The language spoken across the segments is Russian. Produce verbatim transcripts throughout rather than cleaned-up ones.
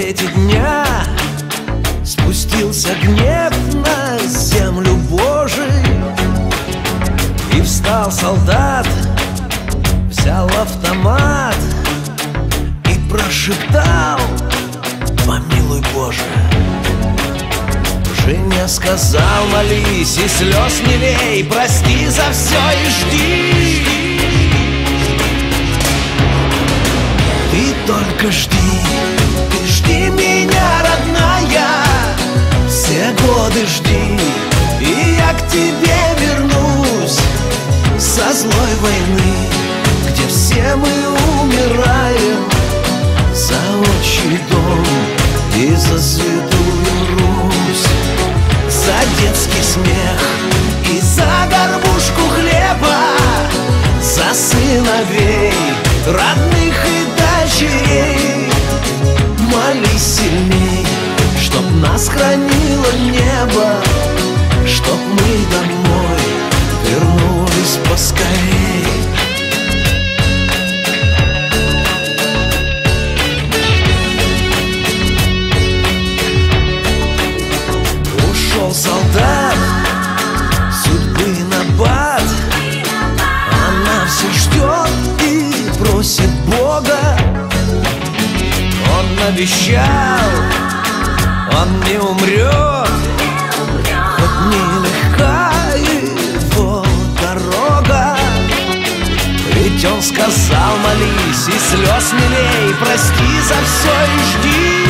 рассвете дня спустился гнев на землю Божий, и встал солдат, взял автомат и прошептал: помилуй, Боже. Жене сказал: молись и слез не лей, прости за все и жди. Ты только жди, ты жди меня, родная, все годы жди, и я к тебе вернусь со злой войны, где все мы умираем за отчий дом и за святую Русь, за детский смех и за горбушку хлеба, за сыновей, родных и дочерей. Молись сильней, чтоб нас хранило небо, чтоб мы домой вернулись поскорей. Ушел солдат судьбы набат, она все ждет и просит Бога. Он обещал, он не умрет, хоть нелегка его дорога. Ведь он сказал: молись и слез не лей, прости за все и жди.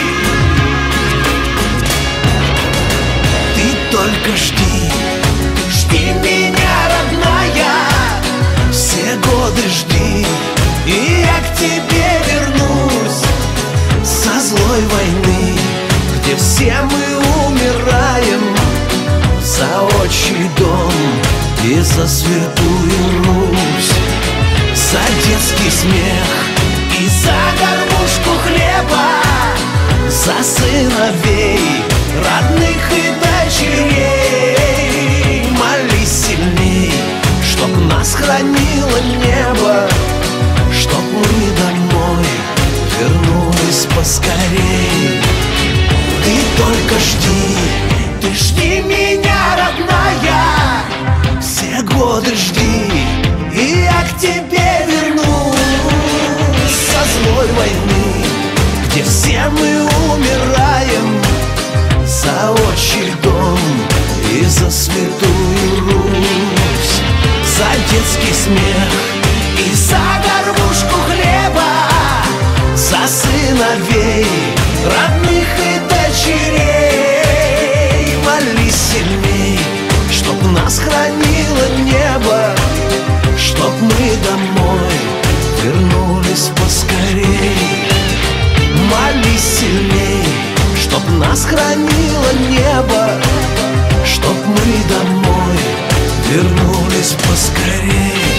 Ты только жди, жди меня, родная, все годы жди, и я к тебе вернусь со злой войны, где все мы умираем за отчий дом и за святую Русь, за детский смех и за горбушку хлеба, за сыновей, родных и дочерей. Молись сильней, чтоб нас хранило небо, чтоб мы домой вернулись поскорей. Ты только жди, ты жди меня, родная, все годы жди, и я к тебе вернусь со злой войны, где все мы умираем за отчий дом и за святую Русь, за детский смех и за горбушку хлеба, за сыновей, родных и дочерей. Молись сильней, чтоб нас хранило небо, чтоб мы домой вернулись поскорей. Молись сильней, чтоб нас хранило небо, чтоб мы домой вернулись поскорей.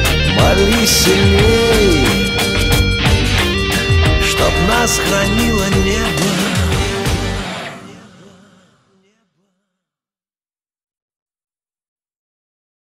Молись сильней, чтоб нас хранило небо,